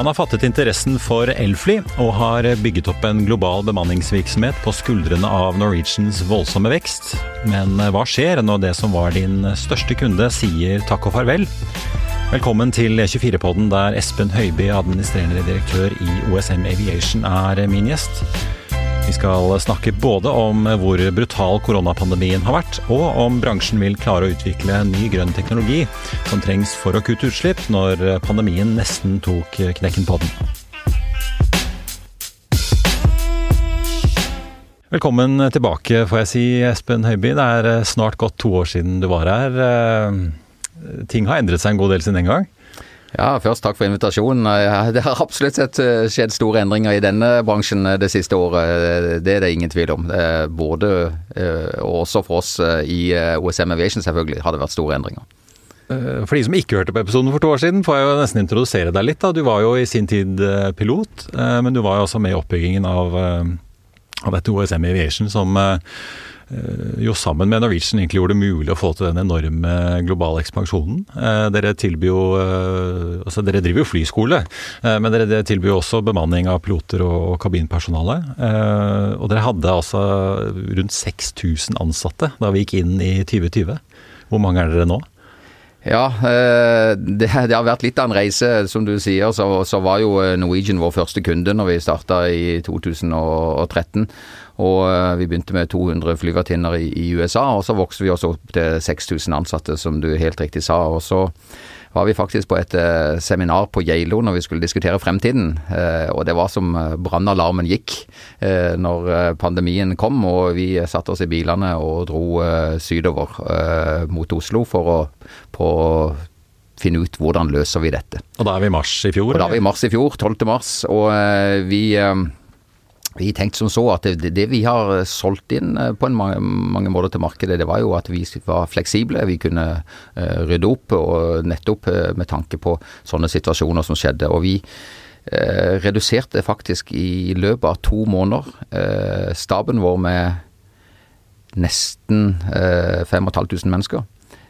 Han har fattet interessen for elfly og har bygget opp en global bemanningsvirksomhet på skuldrene av Norwegians voldsomme vekst. Men hva skjer når det som var din største kunde sier takk og farvel? Velkommen til E24-podden der Espen Høiby, administrerende direktør i OSM Aviation, er min gjest. Vi skal snakke både om hvor brutal koronapandemien har vært, og om bransjen vil klare å utvikle ny grønn teknologi som trengs for å kutte utslipp når pandemien nesten tok knekken på den. Velkommen tilbake, får jeg si, Espen Høiby. Det er snart gått 2 år siden du var her. Ting har endret seg en god del siden den gang. Ja, først takk for invitasjonen. Det har absolutt skjedd store endringer i denne bransjen det siste året. Det er det ingen tvil om. Både, og også for oss i OSM Aviation selvfølgelig, har det vært store endringer. For de som ikke hørte på episoden for 2 år siden, får jeg jo nesten introdusere deg litt. Da. Du var jo i sin tid pilot, men du var jo også med i oppbyggingen av dette OSM Aviation som jo sammen med Norwegian egentlig gjorde det mulig å få til den enorme globale ekspansjonen. Dere driver jo flyskole, men dere tilbyr jo også bemanning av piloter og kabinpersonale. Og dere hadde altså rundt 6000 ansatte da vi gikk inn i 2020. Hvor mange er dere nå? Ja, det har vært litt av en reise, som du sier, så var jo Norwegian vår første kunde når vi startet i 2013, og vi begynte med 200 flyvertinner i USA, og så vokste vi også opp til 6000 ansatte, som du helt riktig sa, og så var vi faktisk på et seminar på Geilo når vi skulle diskutere fremtiden, og det var som brannalarmen gikk når pandemien kom, og vi satte oss i bilene og dro sydover mot Oslo for å finne ut hvordan løser vi dette. Og da er vi i mars i fjor? Og da er vi i mars i fjor, 12. mars, og vi tenkte som så at det vi har solgt inn på mange måter til markedet, det var jo at vi var fleksible, vi kunne rydde opp og nettopp med tanke på sånne situasjoner som skjedde, og vi reduserte faktisk i løpet av 2 måneder staben vår med nesten 5500 mennesker.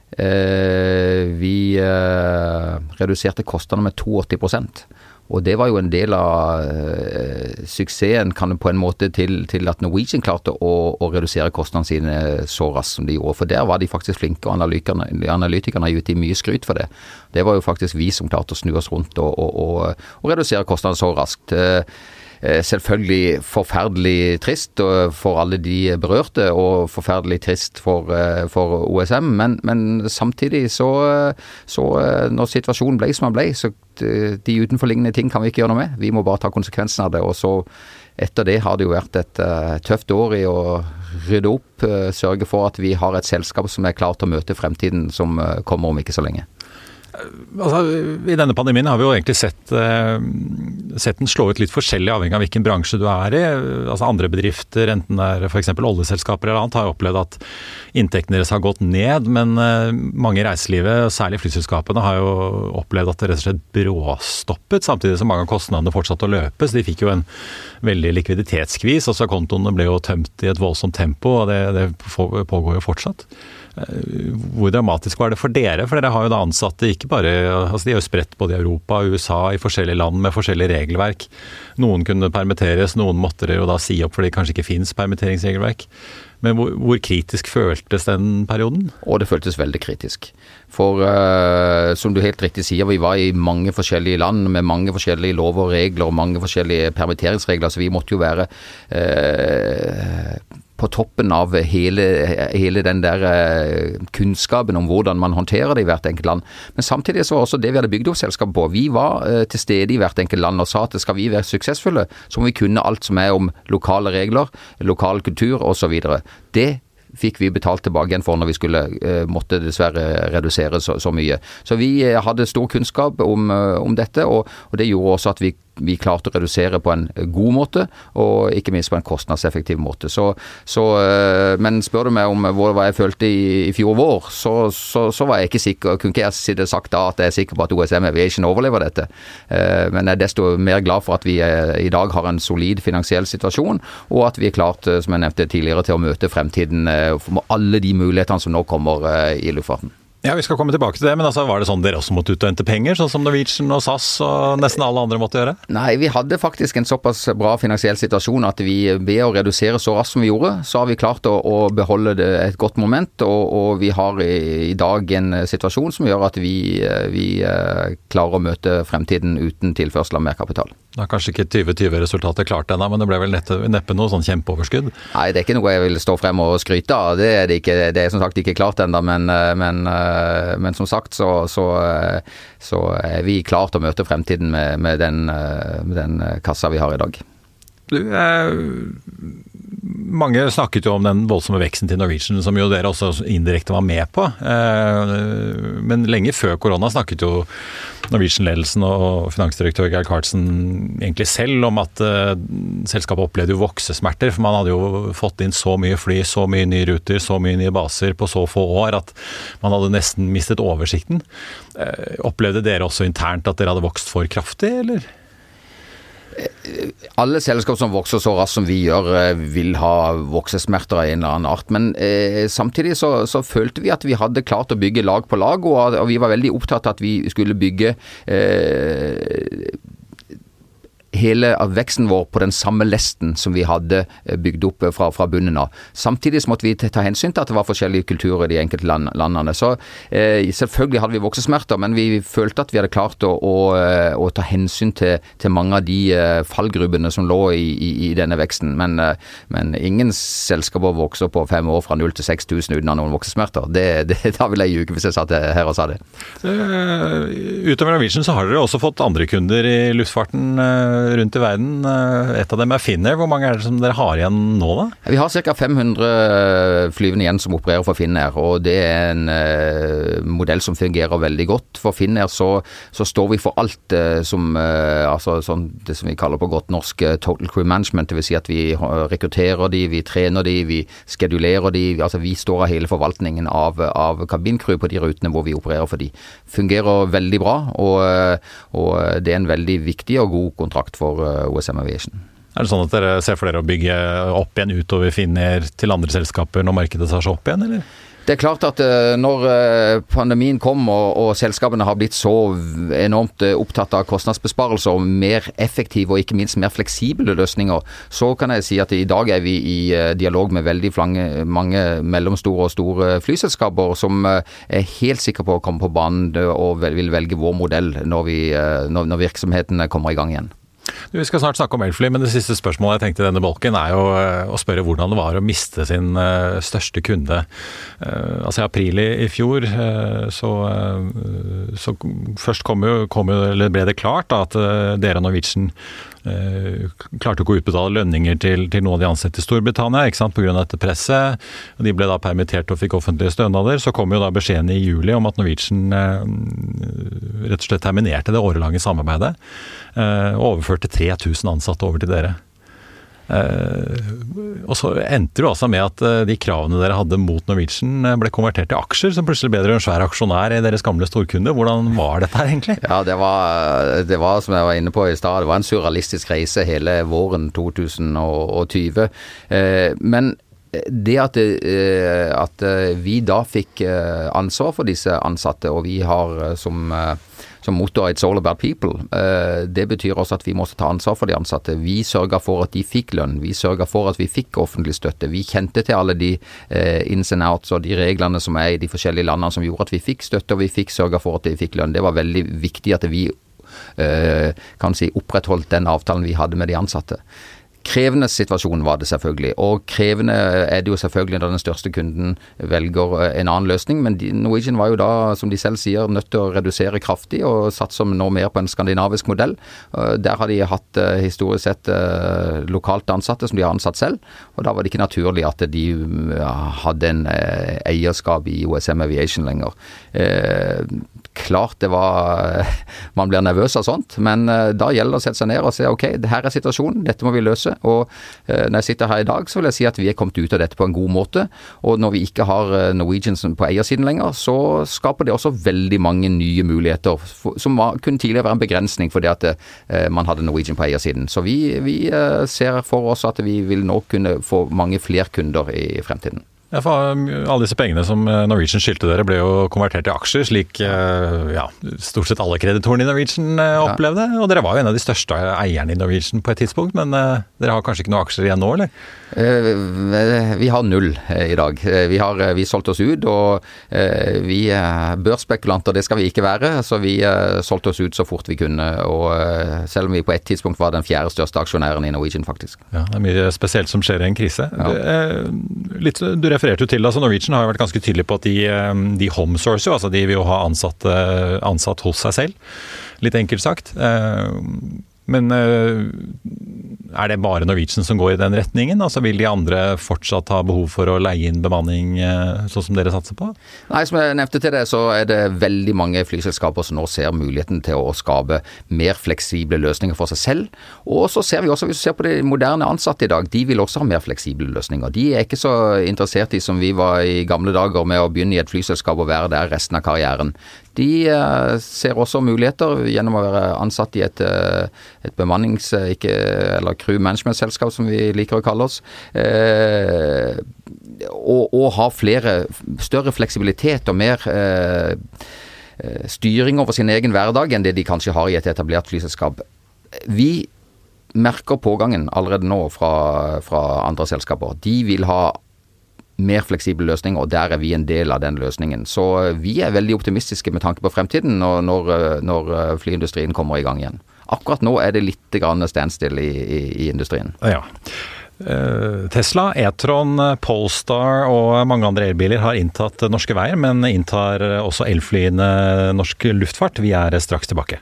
Vi reduserte kostnadene med 82%. Og det var jo en del av suksessen kan på en måte til at Norwegian klarte å redusere kostnadene sine så raskt som de gjorde. For der var de faktisk flinke, og analytikerne har gitt mye skryt for det. Det var jo faktisk vi som klarte å snu oss rundt og redusere kostnadene så raskt. Selvfølgelig forferdelig trist for alle de berørte, og forferdelig trist for OSM, men samtidig så når situasjonen ble som den ble, så de utenforliggende ting kan vi ikke gjøre noe med. Vi må bare ta konsekvensen av det, og så etter det har det jo vært et tøft år i å rydde opp, sørge for at vi har et selskap som er klart til å møte fremtiden som kommer om ikke så lenge. Altså, i denne pandemien har vi jo egentlig sett den slå ut litt forskjellig avhengig av hvilken bransje du er i. Altså andre bedrifter, enten det er for eksempel oljeselskaper eller annet, har opplevd at inntektene deres har gått ned, men mange i reiselivet, særlig flyselskapene, har jo opplevd at det rett og slett bråstoppet, samtidig som mange av kostnadene fortsatte å løpe, så de fikk jo en veldig likviditetskvis, og så kontoene ble jo tømt i et voldsomt tempo, og det pågår jo fortsatt. Hvor dramatisk var det for dere? For dere har jo da ansatte ikke bare, altså de er jo spredt både i Europa og USA, i forskjellige land med forskjellige regelverk. Noen kunne permitteres, noen måtte dere jo da si opp fordi det kanskje ikke finnes permitteringsregelverk. Men hvor kritisk føltes den perioden? Og det føltes veldig kritisk. For som du helt riktig sier, vi var i mange forskjellige land med mange forskjellige lover og regler og mange forskjellige permitteringsregler, så vi måtte jo være på toppen av hele den der kunnskapen om hvordan man håndterer det i hvert enkelt land. Men samtidig så var også det vi hadde bygd opp selskapet på. Vi var til stede i hvert enkelt land og sa at skal vi være suksessfulle, så må vi kunne alt som er om lokale regler, lokal kultur og så videre. Det fikk vi betalt tilbake igjen for når vi måtte dessverre redusere så mye. Så vi hadde stor kunnskap om dette, og det gjorde også at vi klarte å redusere på en god måte, og ikke minst på en kostnadseffektiv måte. Men spør du meg om hva jeg følte i fjor vår, så var jeg ikke sikker, kunne ikke jeg sagt da at jeg er sikker på at OSM Aviation overlever dette. Men jeg er desto mer glad for at vi i dag har en solid finansiell situasjon, og at vi er klart, som jeg nevnte tidligere, til å møte fremtiden med alle de mulighetene som nå kommer i luftfarten. Ja, vi skal komme tilbake til det, men altså, var det sånn dere også måtte ut og hente penger, sånn som Norwegian og SAS og nesten alle andre måtte gjøre? Nei, vi hadde faktisk en såpass bra finansiell situasjon at vi ved å redusere så raskt som vi gjorde, så har vi klart å beholde det et godt moment, og vi har i dag en situasjon som gjør at vi klarer å møte fremtiden uten tilførsel av mer kapital. Det er kanskje ikke 2020-resultatet klart ennå, men det ble vel neppe noe sånn kjempeoverskudd? Nei, det er ikke noe jeg vil stå frem og skryte av, det er det ikke. Det er som sagt ikke klart ennå, men som sagt så er vi klart å møte fremtiden med den kassa vi har i dag. Mange snakket jo om den voldsomme veksten til Norwegian, som jo dere også indirekte var med på. Men lenge før korona snakket jo Norwegian-ledelsen og finansdirektør Geir Karlsen egentlig selv om at selskapet opplevde jo voksesmerter, for man hadde jo fått inn så mye fly, så mye nye ruter, så mye nye baser på så få år at man hadde nesten mistet oversikten. Opplevde dere også internt at dere hadde vokst for kraftig, eller? Alle selskap som vokser så raskt som vi gjør, vil ha voksesmerter av en eller annen art, men samtidig så følte vi at vi hadde klart å bygge lag på lag, og vi var veldig opptatt av at vi skulle bygge hele av veksten vår på den samme lesten som vi hadde bygd opp fra bunnen av. Samtidig så måtte vi ta hensyn til at det var forskjellige kulturer i de enkelte landene. Så selvfølgelig hadde vi voksesmerter, men vi følte at vi hadde klart å ta hensyn til mange av de fallgrubbene som lå i denne veksten. Men ingen selskaper vokser på 5 år fra 0 til 6 000 uten noen voksesmerter. Da vil jeg ljuge hvis jeg satt her og sa det. Utover Norwegian så har dere også fått andre kunder i luftfarten rundt i verden. Et av dem Finnair. Hvor mange det som dere har igjen nå da? Vi har ca. 500 flyvende igjen som opererer for Finnair, og det er en modell som fungerer veldig godt. For Finnair så står vi for alt som altså sånn, det som vi kaller på godt norsk total crew management, det vil si at vi rekrutterer de, vi trener de, vi schedulerer de, altså vi står av hele forvaltningen av kabincrew på de rutene hvor vi opererer for de. Fungerer veldig bra, og det er en veldig viktig og god kontrakt for OSM Aviation. Det sånn at dere ser for dere å bygge opp igjen utover Finnair til andre selskaper når markedet tar seg opp igjen, eller? Det er klart at når pandemien kom og selskapene har blitt så enormt opptatt av kostnadsbesparelser og mer effektive og ikke minst mer fleksible løsninger, så kan jeg si at i dag er vi i dialog med veldig mange mellomstore og store flyselskaper som er helt sikre på å komme på banen og vil velge vår modell når virksomheten kommer i gang igjen. Vi skal snart snakke om elfly, men det siste spørsmålet jeg tenkte i denne bolken er jo å spørre hvordan det var å miste sin største kunde. Altså i april i fjor så først ble det klart at dere og Norwegian klarte ikke å utbetale lønninger til noen av de ansatte i Storbritannia, ikke sant, på grunn av dette presset. Og de ble da permittert og fikk offentlige stønader. Så kom jo da beskjeden i juli om at Norwegian rett og slett terminerte det årelange samarbeidet og overførte 3000 ansatte over til dere. Og så endte det altså med at de kravene dere hadde mot Norwegian ble konvertert til aksjer, som plutselig ble dere en svær aksjonær i deres gamle storkunde. Hvordan var dette her egentlig? Ja, det var som jeg var inne på i stad, det var en surrealistisk reise hele våren 2020. Men det at vi da fikk ansvar for disse ansatte, og vi har som motto It's all about people. Det betyr også at vi måtte ta ansvar for de ansatte. Vi sørget for at de fikk lønn. Vi sørget for at vi fikk offentlig støtte. Vi kjente til alle de ins and outs og de reglene som er i de forskjellige landene som gjorde at vi fikk støtte, og vi fikk sørget for at de fikk lønn. Det var veldig viktig at vi opprettholdt den avtalen vi hadde med de ansatte. Krevende situasjon var det selvfølgelig, og krevende er det jo selvfølgelig når den største kunden velger en annen løsning, men Norwegian var jo da, som de selv sier, nødt til å redusere kraftig og satse nå mer på en skandinavisk modell. Der har de hatt historisk sett lokalt ansatte som de har ansatt selv, og da var det ikke naturlig at de hadde en eierskap i OSM Aviation lenger. Klart det var, man blir nervøs av sånt, men da gjelder det å sette seg ned og se, ok, her er situasjonen, dette må vi løse. Og når jeg sitter her i dag, så vil jeg si at vi er kommet ut av dette på en god måte, og når vi ikke har Norwegian på eiersiden lenger, så skaper det også veldig mange nye muligheter, som kunne tidligere være en begrensning for det at man hadde Norwegian på eiersiden. Så vi ser for oss at vi vil nå kunne få mange flere kunder i fremtiden. For alle disse pengene som Norwegian skyldte dere ble jo konvertert til aksjer, slik stort sett alle kreditorene i Norwegian opplevde. Og dere var jo en av de største eierne i Norwegian på et tidspunkt, men dere har kanskje ikke noen aksjer igjen nå, eller? Vi har 0 i dag. Vi solgte oss ut, og vi er børsspekulanter, det skal vi ikke være, så vi solgte oss ut så fort vi kunne, og selv om vi på et tidspunkt var den 4. største aksjonæren i Norwegian, faktisk. Ja, det er mye spesielt som skjer i en krise. Ja. Du refererte jo til, altså Norwegian har jo vært ganske tydelig på at de homesourcer, altså de vil jo ha ansatt hos seg selv, litt enkelt sagt. Men er det bare Norwegian som går i den retningen? Altså vil de andre fortsatt ha behov for å leie inn bemanning sånn som dere satser på? Nei, som jeg nevnte til det, så er det veldig mange flyselskaper som nå ser muligheten til å skape mer fleksible løsninger for seg selv. Og så ser vi også, hvis vi ser på de moderne ansatte i dag, de vil også ha mer fleksible løsninger. De er ikke så interessert i som vi var i gamle dager med å begynne i et flyselskap og være der resten av karrieren. De ser også muligheter gjennom å være ansatt i et eller crew management-selskap som vi liker å kalle oss, og ha større fleksibilitet og mer styring over sin egen hverdag enn det de kanskje har i et etablert flyselskap. Vi merker pågangen allerede nå fra andre selskaper. De vil ha mer fleksibel løsning, og der er vi en del av den løsningen. Så vi er veldig optimistiske med tanke på fremtiden når flyindustrien kommer i gang igjen. Akkurat nå er det litt grann standstill i industrien. Ja. Tesla, E-tron, Polestar og mange andre elbiler har inntatt norske veier, men inntar også elflyene norsk luftfart. Vi er straks tilbake.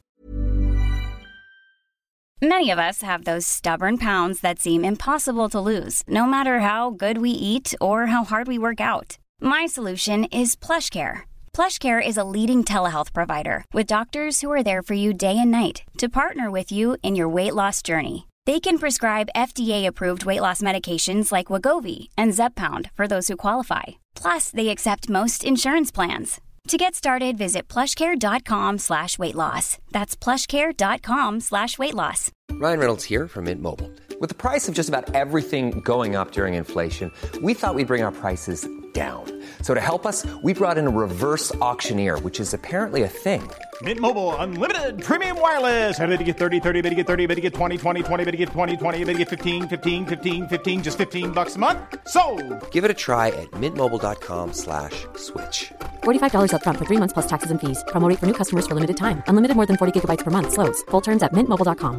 Many of us have those stubborn pounds that seem impossible to lose, no matter how good we eat or how hard we work out. My solution is PlushCare. PlushCare is a leading telehealth provider with doctors who are there for you day and night to partner with you in your weight loss journey. They can prescribe FDA-approved weight loss medications like Wegovy and Zepbound for those who qualify. Plus, they accept most insurance plans. To get started, visit plushcare.com/weightloss. That's plushcare.com/weightloss. Ryan Reynolds here from Mint Mobile. With the price of just about everything going up during inflation, we thought we'd bring our prices down. So to help us, we brought in a reverse auctioneer, which is apparently a thing. Mint Mobile Unlimited Premium Wireless. How to get 30, 30, how to get 30, how to get 20, 20, 20, how to get 20, 20, how to get 15, 15, 15, 15, just $15 a month? Sold! Give it a try at mintmobile.com/switch. $45 up front for 3 months plus taxes and fees. Promo rate for new customers for limited time. Unlimited more than 40 gigabytes per month. Slows full terms at mintmobile.com.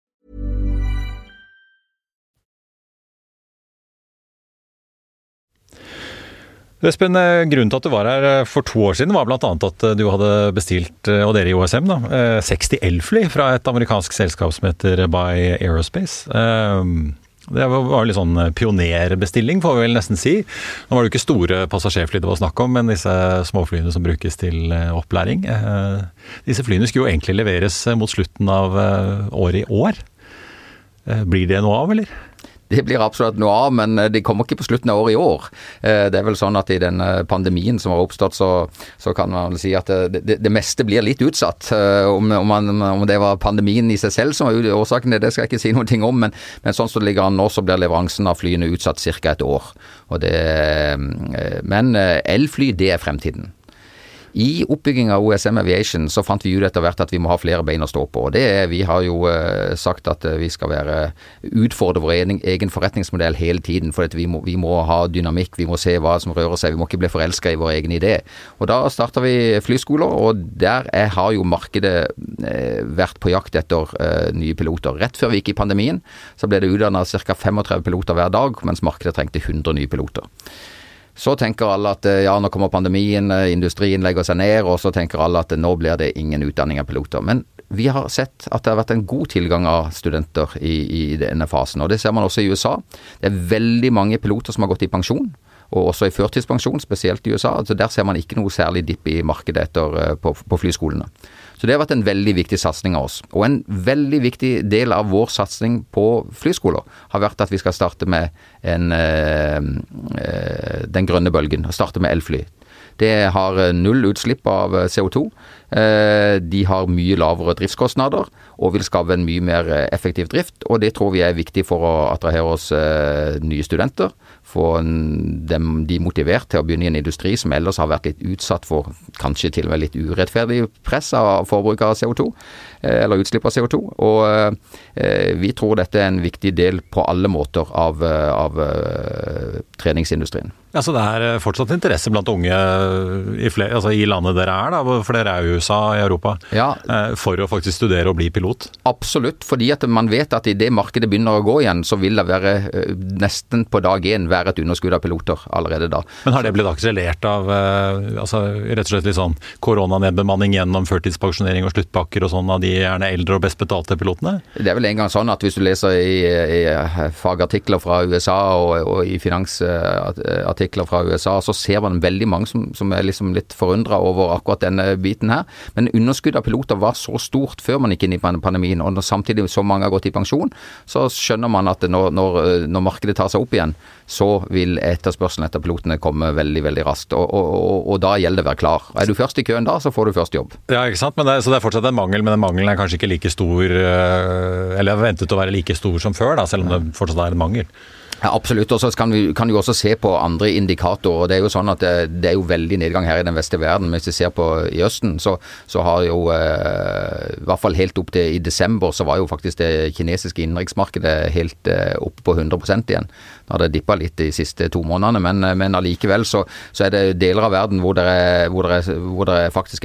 Espen, grunnen til at du var her for 2 år siden var blant annet at du hadde bestilt, og dere i OSM, 60 elfly fra et amerikansk selskap som heter By Aerospace. Det var litt sånn pionerbestilling, får vi vel nesten si. Nå var det jo ikke store passasjerfly det var snakk om, men disse småflyene som brukes til opplæring. Disse flyene skulle jo egentlig leveres mot slutten av året i år. Blir det noe av, eller? Det blir absolutt noe av, men de kommer ikke på slutten av året i år. Det er vel sånn at i den pandemien som har oppstått, så kan man vel si at det meste blir litt utsatt. Om det var pandemien i seg selv som var årsaken, det skal jeg ikke si noe om, men sånn som det ligger an nå, så blir leveransen av flyene utsatt cirka et år. Men elfly, det er fremtiden. I oppbygging av OSM Aviation så fant vi ut etter hvert at vi må ha flere bein å stå på. Vi har jo sagt at vi skal utfordre vår egen forretningsmodell hele tiden, for at vi må ha dynamikk, vi må se hva som rører seg, vi må ikke bli forelsket i vår egen idé. Og da startet vi flyskoler, og der har jo markedet vært på jakt etter nye piloter. Rett før vi gikk i pandemien, så ble det utdannet ca. 35 piloter hver dag, mens markedet trengte 100 nye piloter. Så tenker alle at nå kommer pandemien, industrien legger seg ned, og så tenker alle at nå blir det ingen utdanning av piloter. Men vi har sett at det har vært en god tilgang av studenter i denne fasen, og det ser man også i USA. Det er veldig mange piloter som har gått i pensjon, og også i førtidspensjon, spesielt i USA. Altså der ser man ikke noe særlig dipp i markedet på flyskolene. Så det har vært en veldig viktig satsing av oss. Og en veldig viktig del av vår satsing på flyskoler har vært at vi skal starte med den grønne bølgen, starte med elfly. Det har 0 utslipp av CO2, de har mye lavere driftskostnader, og vil skape en mye mer effektiv drift, og det tror vi viktig for å attrahere oss nye studenter, få de motivert til å begynne i en industri som ellers har vært litt utsatt for kanskje til og med litt urettferdig press av forbruk av CO2, eller utslipp av CO2, og vi tror dette en viktig del på alle måter av treningsindustrien. Ja, så det fortsatt interesse blant unge i landet dere da, for dere jo i USA og i Europa, for å faktisk studere og bli pilot? Absolutt, fordi at man vet at i det markedet begynner å gå igjen, så vil det være nesten på dag 1 være et underskudd av piloter allerede da. Men har det blitt akselert av rett og slett litt sånn koronanedbemanning gjennom førtidspensjonering og sluttpakker og sånn av de gjerne eldre og best betalte pilotene? Det vel en gang sånn at hvis du leser i fagartikler fra USA og i finansartikler fra USA, så ser man veldig mange som liksom litt forundret over akkurat denne biten her. Men underskudd av piloter var så stort før man gikk inn i pandemien, og når samtidig så mange har gått i pensjon, så skjønner man at når markedet tar seg opp igjen, så vil etterspørselen etter pilotene komme veldig, veldig raskt, og da gjelder det å være klar. Er du først i køen da, så får du først jobb. Ja, ikke sant? Så det fortsatt en mangel, men den mangelen kanskje ikke like stor, eller ventet å være like stor som før, da, selv om det fortsatt en mangel. Ja, absolutt, og så kan du også se på andre indikatorer, og det jo sånn at det jo veldig nedgang her i den vestlige verden, men hvis vi ser på i Østen, så har jo i hvert fall helt opp til i desember, så var jo faktisk det kinesiske innenriksmarkedet helt oppe på 100% igjen. Da hadde det dippet litt de siste 2 månedene, men allikevel så det deler av verden hvor det faktisk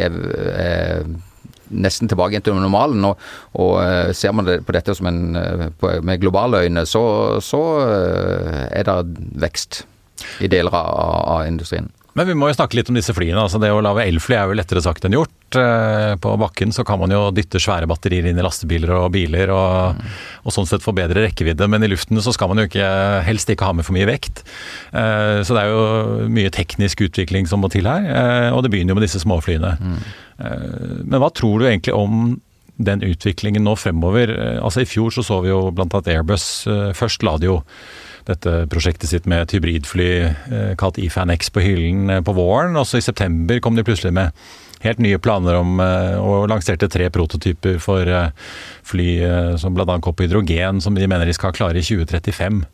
nesten tilbake til normalen, og ser man det på dette som med globale øyne, så det vekst i deler av industrien. Men vi må jo snakke litt om disse flyene. Altså det å lage elfly jo lettere sagt enn gjort. På bakken så kan man jo dytte svære batterier inn i lastebiler og biler og sånn sett få bedre rekkevidde, men i luften så skal man jo helst ikke ha med for mye vekt. Så det jo mye teknisk utvikling som må til her, og det begynner jo med disse småflyene. Men hva tror du egentlig om den utviklingen nå fremover? Altså i fjor så vi jo blant annet Airbus først la det jo dette prosjektet sitt med et hybridfly kalt E-Fan X på hyllen på våren, og så i september kom de plutselig med helt nye planer om og lanserte 3 prototyper for fly som blant annet går på hydrogen, som de mener de skal klare i 2035.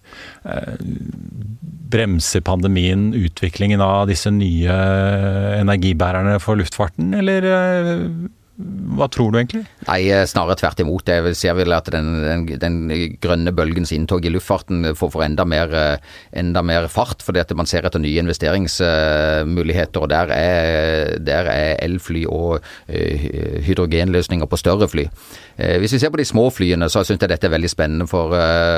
Bremser pandemien utviklingen av disse nye energibærerne for luftfarten, eller hva tror du egentlig? Nei, snarere tvert imot. Jeg ser vel at den grønne bølgens inntog i luftfarten får enda mer fart, fordi at man ser etter nye investeringsmuligheter, og der elfly og hydrogenløsninger på større fly. Hvis vi ser på de små flyene, så synes jeg dette veldig spennende, for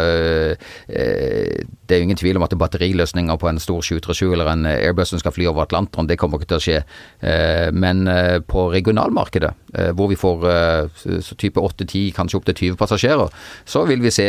det jo ingen tvil om at batteriløsninger på en stor 737 eller en Airbus som skal fly over Atlanteren, det kommer ikke til å skje. Men på regionalmarkedet, hvor vi får så type 8-10, kanskje opp til 20 passasjerer, så vil vi se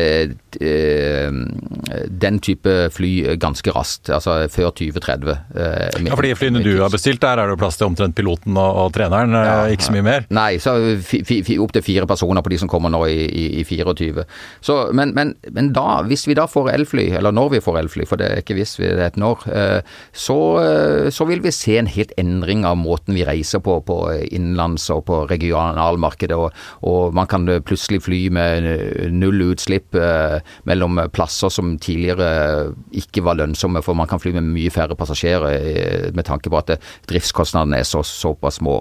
den type fly ganske raskt, altså før 2030. Ja, for de flyene du har bestilt, der det plass til omtrent piloten og treneren, ikke så mye mer? Nei, så opp til 4 personer på de som kommer nå i 24. Så, men da, hvis vi da får elfly, eller når vi får elfly, for det ikke hvis vi det et når, så vil vi se en helt endring av måten vi reiser på innenlands og på regionalmarkedet, og man kan plutselig fly med null utslipp mellom plasser som tidligere ikke var lønnsomme, for man kan fly med mye færre passasjerer med tanke på at driftskostnadene såpass små.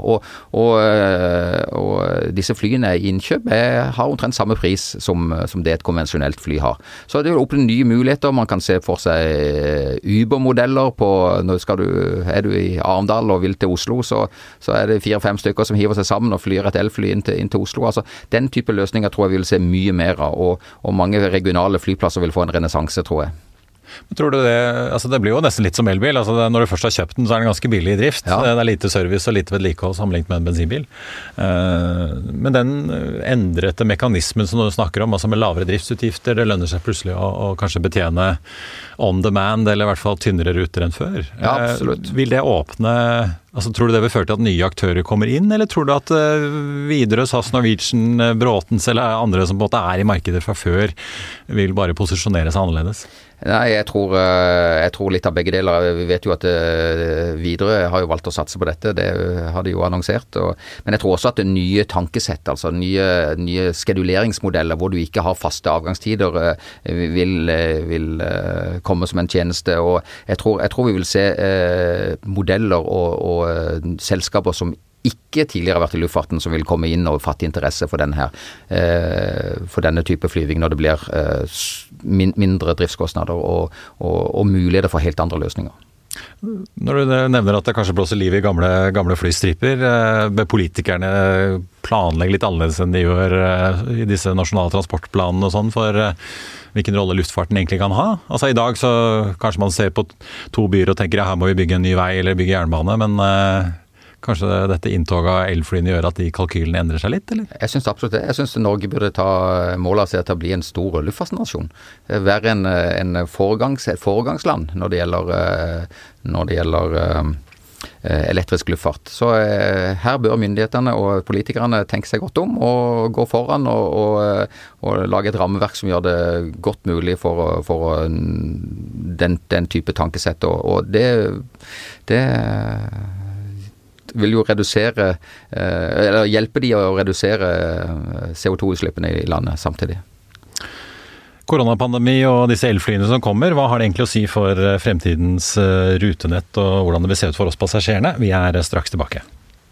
Og disse flyene i innkjøp har omtrent samme pris som det et konvensjonelt fly har. Så det åpner nye muligheter. Man kan se for seg Uber-modeller på, er du i Arendal og vil til Oslo, så det 4-5 stykker som hiver seg sammen og flyr et elfly inn til Oslo. Altså, den type løsninger tror jeg vi vil se mye mer av, og mange regionale flyplasser vil få en renessanse, tror jeg. Men tror du det, altså det blir jo nesten litt som elbil, altså når du først har kjøpt den så den ganske billig i drift, ja. Det lite service og lite vedlikehold sammenlignet med en bensinbil. Men den endrete mekanismen som du snakker om, altså med lavere driftsutgifter, det lønner seg plutselig å kanskje betjene on demand, eller i hvert fall tynnere ruter enn før. Ja, absolutt. Vil det åpne, altså tror du det vil føre til at nye aktører kommer inn, eller tror du at Widerøe, SAS, Norwegian, Bråtens eller andre som på en måte i markedet fra før, vil bare posisjonere seg annerledes? Nei, jeg tror litt av begge deler. Vi vet jo at Widerøe har jo valgt å satse på dette, det har de jo annonsert. Men jeg tror også at det nye tankesett, altså nye skeduleringsmodeller hvor du ikke har faste avgangstider, vil komme som en tjeneste. Og jeg tror vi vil se modeller og selskaper som ikke tidligere har vært i luftfarten, som vil komme inn og fatte interesse for denne type flyving når det blir mindre driftskostnader og muligheter for helt andre løsninger. Når du nevner at det kanskje blåser liv i gamle flystriper, bør politikerne planlegge litt annerledes enn de gjør i disse nasjonale transportplanene og sånn, for hvilken rolle luftfarten egentlig kan ha? Altså i dag så kanskje man ser på 2 byer og tenker her må vi bygge en ny vei eller bygge jernbane, men kanskje dette inntoget av elflyene gjør at de kalkylene endrer seg litt, eller? Jeg synes absolutt det. Jeg synes Norge burde ta mål av seg til å bli en stor luftfartsnasjon. Være et foregangsland når det gjelder elektrisk luftfart. Så her bør myndighetene og politikerne tenke seg godt om og gå foran og lage et rammeverk som gjør det godt mulig for den type tankesett. Og det vil jo hjelpe de å redusere CO2-utslippene i landet samtidig. Koronapandemi og disse elflyene som kommer, hva har det egentlig å si for fremtidens rutenett og hvordan det vil se ut for oss passasjerene? Vi straks tilbake.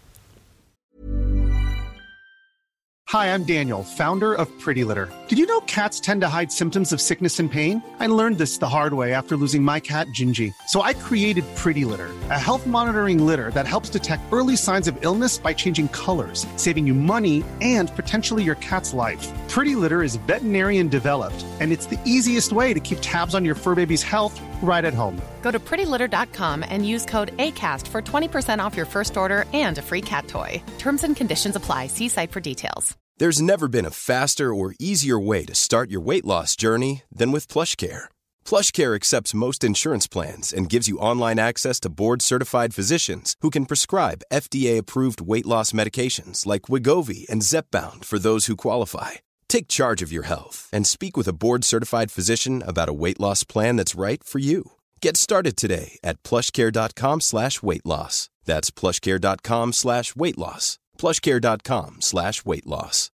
Hi, I'm Daniel, founder of Pretty Litter. Did you know cats tend to hide symptoms of sickness and pain? I learned this the hard way after losing my cat, Gingy. So I created Pretty Litter, a health monitoring litter that helps detect early signs of illness by changing colors, saving you money and potentially your cat's life. Pretty Litter is veterinarian developed, and it's the easiest way to keep tabs on your fur baby's health right at home. Go to prettylitter.com and use code ACAST for 20% off your first order and a free cat toy. Terms and conditions apply. See site for details. There's never been a faster or easier way to start your weight loss journey than with PlushCare. PlushCare accepts most insurance plans and gives you online access to board-certified physicians who can prescribe FDA-approved weight loss medications like Wegovy and Zepbound for those who qualify. Take charge of your health and speak with a board-certified physician about a weight loss plan that's right for you. Get started today at plushcare.com/weightloss. That's plushcare.com/weightloss. plushcare.com/weightloss.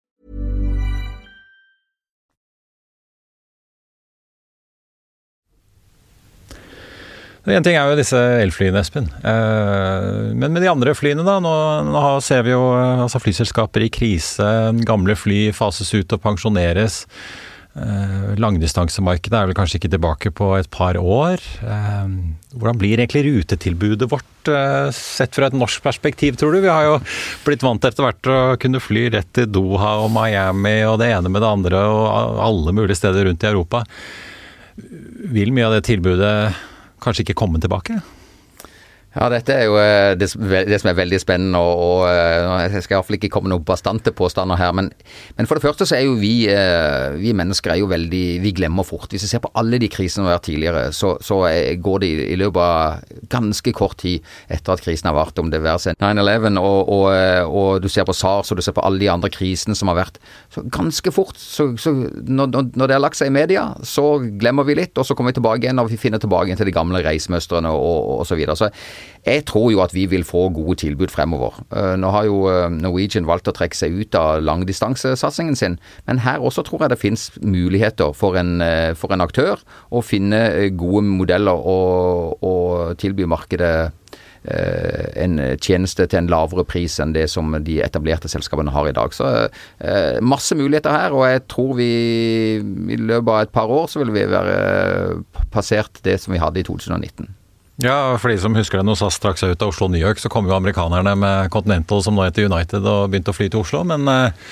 En ting jo disse elflyene, Espen. Men med de andre flyene da, nå ser vi jo altså flyselskaper i krise, gamle fly fases ut og pensjoneres. Langdistansemarkedet vel kanskje ikke tilbake på et par år. Hvordan blir egentlig rutetilbudet vårt sett fra et norsk perspektiv, tror du? Vi har jo blitt vant etter hvert å kunne fly rett til Doha og Miami og det ene med det andre og alle mulige steder rundt i Europa. Vil mye av det tilbudet kanskje ikke komme tilbake? Ja, dette jo det som veldig spennende, og jeg skal i hvert fall ikke komme noen bastante påstander her, men for det første så jo vi mennesker jo veldig, vi glemmer fort. Hvis vi ser på alle de krisene vi har vært tidligere, så går det i løpet av ganske kort tid etter at krisen har vært, om det var 9/11, og du ser på SARS, og du ser på alle de andre krisene som har vært, så ganske fort, så når det har lagt seg i media, så glemmer vi litt, og så kommer vi tilbake igjen, og vi finner tilbake igjen til de gamle reisemøstrene og så videre. Så jeg tror jo at vi vil få gode tilbud fremover. Nå har jo Norwegian valgt å trekke seg ut av langdistansesatsingen sin, men her også tror jeg det finnes muligheter for en aktør å finne gode modeller og tilby markedet en tjeneste til en lavere pris enn det som de etablerte selskapene har i dag. Så masse muligheter her, og jeg tror vi i løpet av et par år så vil vi være passert det som vi hadde i 2019. Ja, for de som husker det, når SAS trakk seg ut av Oslo og New York, så kom jo amerikanerne med Continental, som nå heter United, og begynte å fly til Oslo, men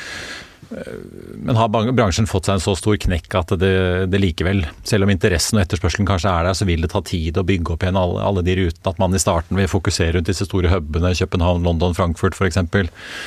har bransjen fått seg en så stor knekk at det likevel, selv om interessen og etterspørselen kanskje der, så vil det ta tid å bygge opp igjen alle de rutene, at man i starten vil fokusere rundt disse store hubene, København, London, Frankfurt for eksempel,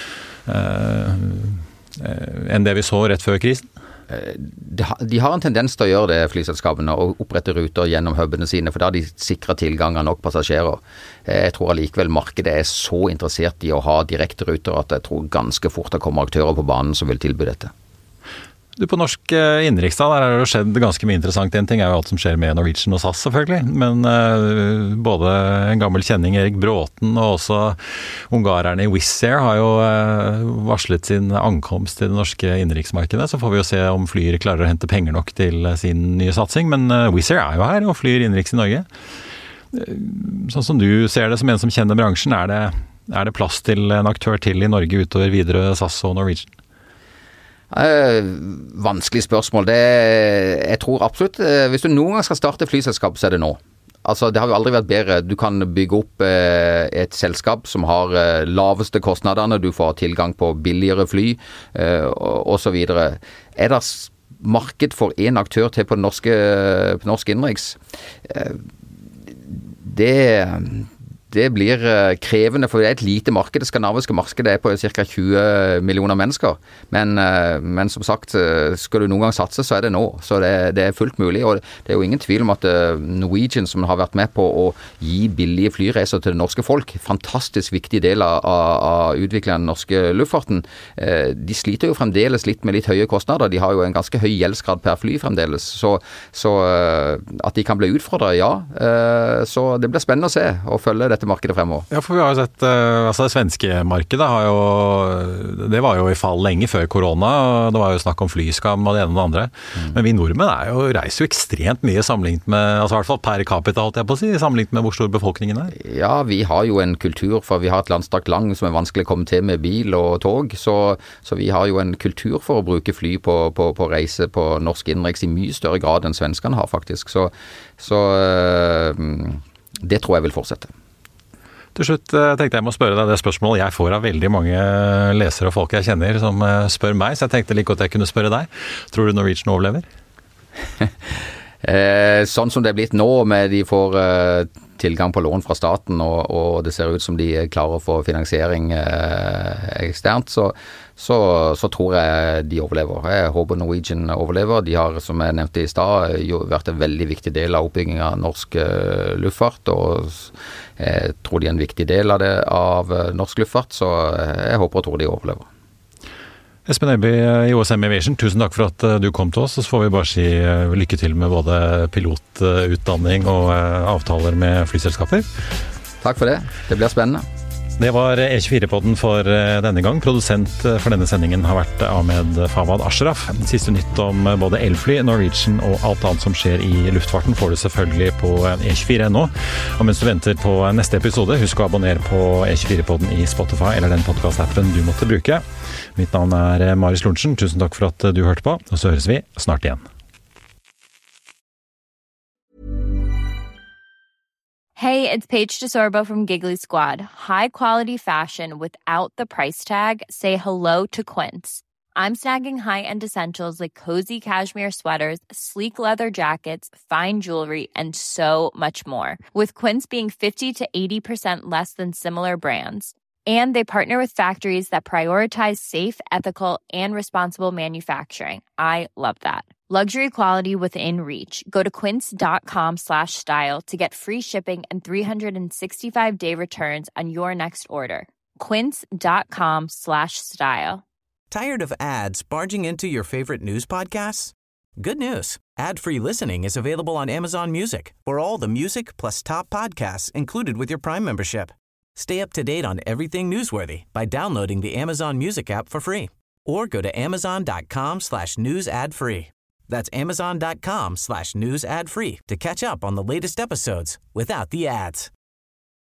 enn det vi så rett før krisen? De har en tendens til å gjøre det, flyselskapene, og opprette ruter gjennom hubene sine, for da har de sikret tilgang av nok passasjerer. Jeg tror allikevel markedet så interessert i å ha direkte ruter at jeg tror ganske fort det kommer aktører på banen som vil tilby dette. Du, på norsk innenriks da, der har det skjedd ganske mye interessant. En ting jo alt som skjer med Norwegian og SAS selvfølgelig, men både en gammel kjenning Erik Bråten og også ungarerne i Wizz Air har jo varslet sin ankomst til det norske innenriksmarkedet. Så får vi jo se om Flyr klarer å hente penger nok til sin nye satsing, men Wizz Air jo her og flyr innenriks i Norge. Sånn som du ser det som en som kjenner bransjen, er det plass til en aktør til i Norge utover Widerøe, SAS og Norwegian? Vanskelig spørsmål. Jeg tror absolutt, hvis du noen gang skal starte flyselskap, så det nå. Altså, det har jo aldri vært bedre. Du kan bygge opp et selskap som har laveste kostnadene, du får tilgang på billigere fly, og så videre. Det marked for en aktør til på norsk innenriks? Det blir krevende, for det et lite marked. Det skandinaviske markedet på ca. 20 millioner mennesker. Men som sagt, skal du noen gang satse, så det nå. Så det fullt mulig. Og det jo ingen tvil om at Norwegian, som har vært med på å gi billige flyreiser til det norske folk, fantastisk viktig del av utviklingen av den norske luftfarten, de sliter jo fremdeles litt med litt høye kostnader. De har jo en ganske høy gjeldsgrad per fly fremdeles. Så at de kan bli utfordret, ja. Så det blir spennende å se og følge dette markedet fremover. Ja, for vi har jo sett, det svenske markedet det var jo i fall lenge før korona, og det var jo snakk om flyskam og det ene og det andre. Men vi nordmenn reiser jo ekstremt mye sammenlignet med, altså i hvert fall per capita, holdt jeg på å si, sammenlignet med hvor stor befolkningen er. Ja, vi har jo en kultur, for vi har et landstrakt land som vanskelig å komme til med bil og tog, så vi har jo en kultur for å bruke fly på reise på norsk innenriks i mye større grad enn svenskene har faktisk. Så det tror jeg vil fortsette. Til slutt tenkte jeg må spørre deg det spørsmålet jeg får av veldig mange lesere og folk jeg kjenner som spør meg, så jeg tenkte like godt jeg kunne spørre deg. Tror du Norwegian overlever? Sånn som det blitt nå, med de får tilgang på lån fra staten, og det ser ut som de klarer å få finansiering eksternt, så tror jeg de overlever. Jeg håper Norwegian overlever. De har, som jeg nevnte i stad, vært en veldig viktig del av oppbyggingen av norsk luftfart, og jeg tror de en viktig del av norsk luftfart, så jeg håper og tror de overlever. Espen Eby i OSM Aviation, tusen takk for at du kom til oss, og så får vi bare si lykke til med både pilotutdanning og avtaler med flyselskaper. Takk for det. Det blir spennende. Det var E24-podden for denne gang. Produsent for denne sendingen har vært Ahmed Fawad Ashraf. Siste nytt om både elfly, Norwegian og alt annet som skjer i luftfarten får du selvfølgelig på E24.no. Og mens du venter på neste episode, husk å abonnere på E24-podden i Spotify eller den podcast-appen du måtte bruke. Mitt navn Marius Lorentzen. Tusen takk for at du hørte på, og så høres vi snart igjen. Hey, it's Paige DeSorbo from Giggly Squad. High quality fashion without the price tag. Say hello to Quince. I'm snagging high-end essentials like cozy cashmere sweaters, sleek leather jackets, fine jewelry, and so much more. With Quince being 50 to 80% less than similar brands. And they partner with factories that prioritize safe, ethical, and responsible manufacturing. I love that. Luxury quality within reach. Go to quince.com/style to get free shipping and 365-day returns on your next order. Quince.com/style. Tired of ads barging into your favorite news podcasts? Good news. Ad-free listening is available on Amazon Music for all the music plus top podcasts included with your Prime membership. Stay up to date on everything newsworthy by downloading the Amazon Music app for free or go to amazon.com/news ad free. That's amazon.com/news ad free to catch up on the latest episodes without the ads.